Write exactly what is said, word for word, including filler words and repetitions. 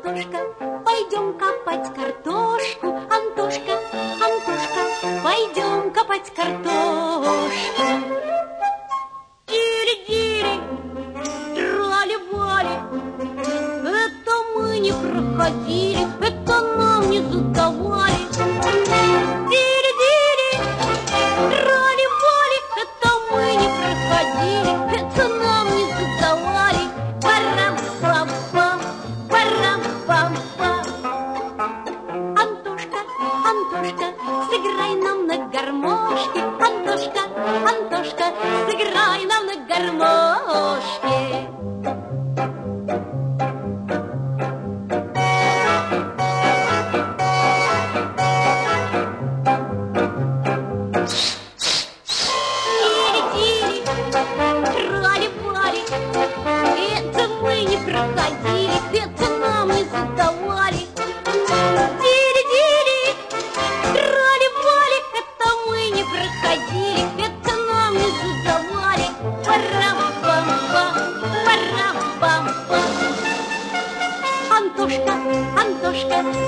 Антошка, пойдем копать картошку. Антошка, Антошка, пойдем копать картошку. Дири-дири, трали-вали, это мы не проходили, это нам не задавали. Дири-дири, трали-вали, это мы не проходили, это нам не задавали. Парам-пам-пам, парам-пам-пам. Антошка, Антошка, сыграй нам на гармошке. Антошка, Антошка, сыграй нам на гармошке. Дири-дири, трали-вали, это мы не проходили, это нам не задавали. Дири-дири, трали-вали, это мы не проходили, это нам не задавали. Парам-пам-пам, парам-пам-пам. Антошка, Антошка,